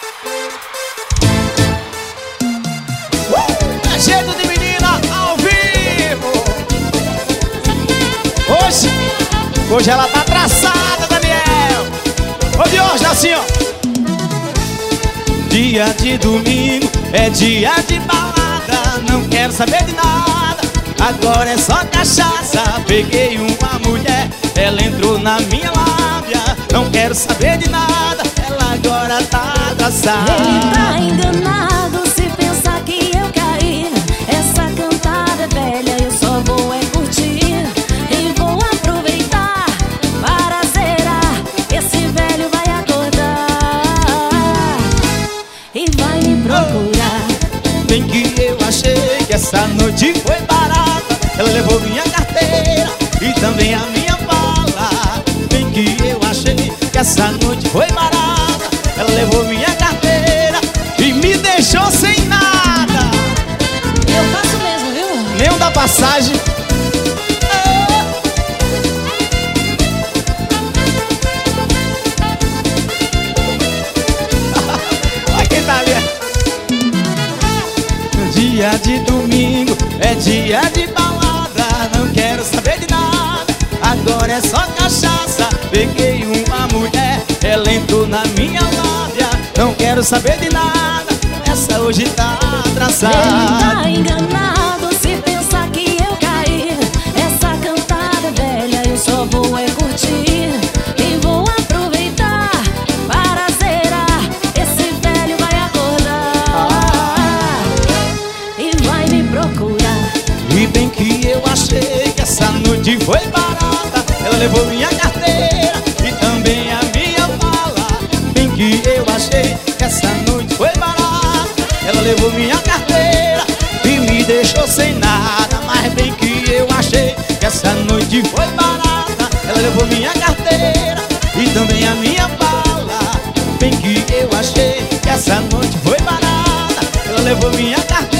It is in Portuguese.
É jeito de menina ao vivo. Hoje ela tá traçada, Daniel. Hoje assim, ó. Dia de domingo é dia de balada. Não quero saber de nada, agora é só cachaça. Peguei uma mulher, ela entrou na minha lábia. Não quero saber de nada, ela agora tá traçada. Ele tá enganado se pensar que eu caí. Essa cantada é velha, eu só vou é curtir. E vou aproveitar para zerar. Esse velho vai acordar e vai me procurar. Bem que eu achei que essa noite foi barata. Ela levou minha carteira e também a minha bala. Bem que eu achei que essa noite foi barata. Ela levou minha carteira e me deixou sem nada. Eu faço mesmo, viu? Nem um da passagem. Olha quem tá ali. Dia de domingo é dia de balada. Não quero saber de nada, agora é só cachaça. Peguei uma mulher, ela entrou na minha lábia. Não quero saber de nada, essa hoje tá traçada. Ele tá enganado se pensar que eu caí. Essa cantada é velha, eu só vou é curtir. E vou aproveitar para zerar. Esse velho vai acordar e vai me procurar. E bem que eu achei que essa noite foi barata. Ela levou minha carteira e também a minha bala. Bem que eu achei que essa noite foi barata. Ela levou minha carteira e me deixou sem nada. Mas bem que eu achei que essa noite foi barata. Ela levou minha carteira e também a minha bala. Bem que eu achei que essa noite foi barata. Ela levou minha carteira